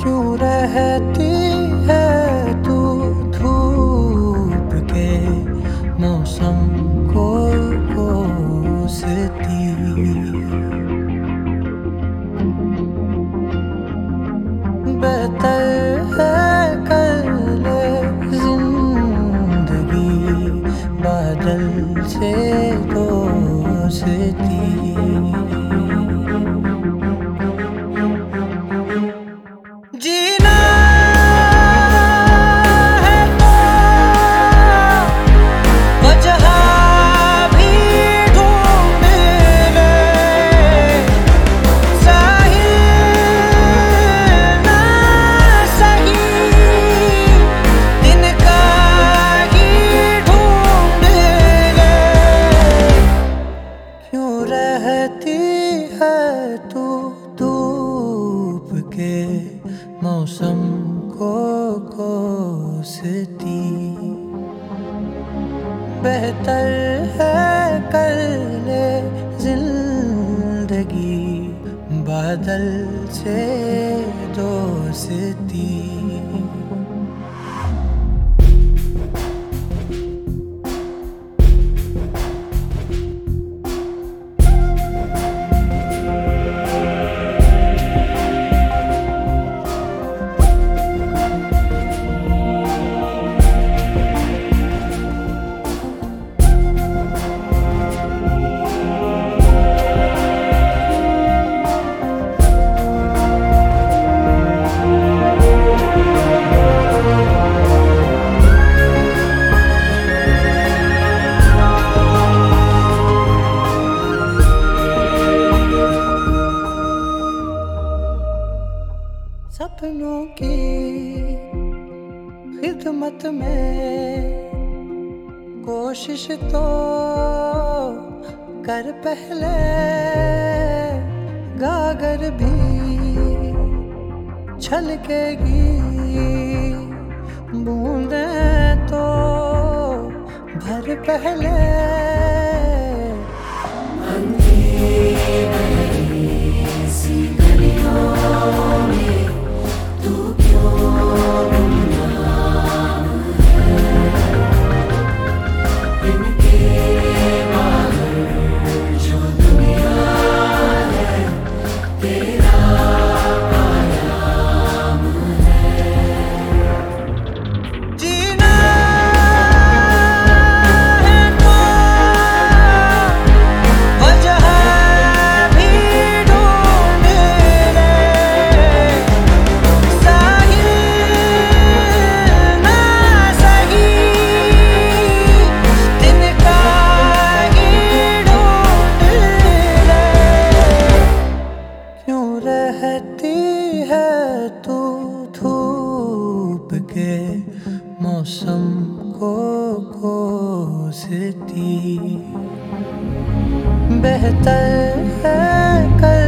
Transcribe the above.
क्यों रहती है तू धूप के मौसम को कोसती। बेहतर है कर ले जिंदगी बादल से दोस्ती। जीना है तो वजह भी ढूंढ ले, साहिल ना सही दिन का ही ढूंढ ले। क्यों रहती है तू धूप के मौसम को कोसती। बेहतर है कर ले जिंदगी बादल से दोस्ती। सपनों की खिदमत में कोशिश तो कर पहले, गागर भी छलकेगी बूंदें तो भर पहले। रहती है तू धूप के मौसम को कोसती। बेहतर है कर